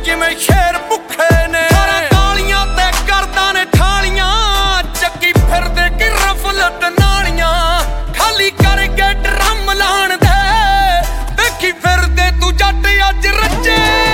ਜਿਵੇਂ ਸ਼ੇਰ ਭੁੱਖੇ ਨੇ। ਸਾਰਾ ਤਾਲੀਆਂ ਤੇ ਕਰਦਾ ਨੇ ਠਾਲੀਆਂ, ਚੱਕੀ ਫਿਰਦੇ ਕਿ ਰਫਲਤ ਨਾਲੀਆਂ। ਖਾਲੀ ਕਰਕੇ ਡਰਮ ਲਾਣ ਦੇ, ਦੇਖੀ ਫਿਰਦੇ ਤੂੰ ਜੱਟ ਅੱਜ ਰੱਜੇ।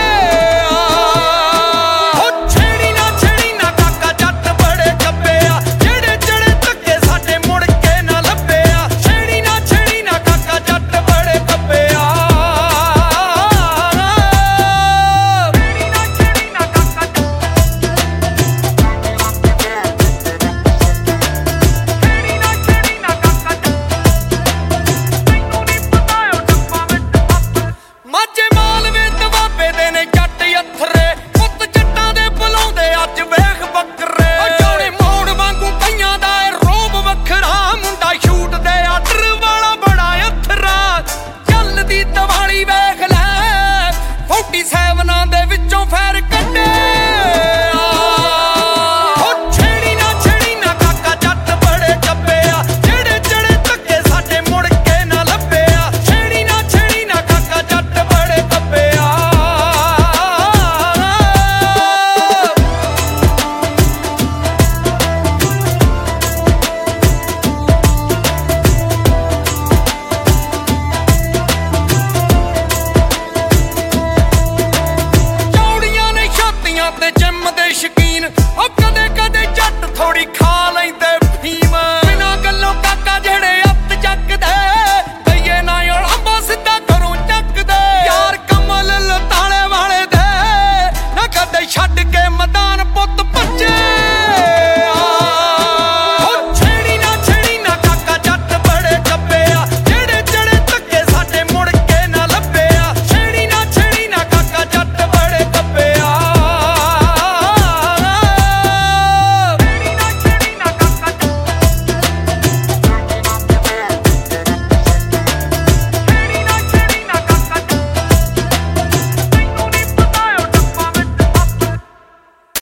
ਸੈਵਨਾਂ ਦੇ ਵਿੱਚੋਂ ਫੈਰ ਕੱਢੇ। ਛੇੜੀ ਨਾ ਕਾਕਾ ਜੱਟ ਬੜੇ ਚੱਬੇ ਆ, ਜਿਹੜੇ ਜਿਹੜੇ ਧੱਕੇ ਸਾਡੇ ਮੁੜ ਕੇ ਨਾ ਲੱਭੇ ਆ। ਛੇੜੀ ਨਾ ਕਾਕਾ ਜੱਟ ਬੜੇ ਕੱਬੇ ਆ। ਤੇ ਜਿੰਮ ਦੇ ਸ਼ੌਕੀਨ, ਉਹ ਕਦੇ ਕਦੇ ਜੱਟ ਥੋੜੀ ਖਾ ਲੈਂਦੇ ਫੀਮ।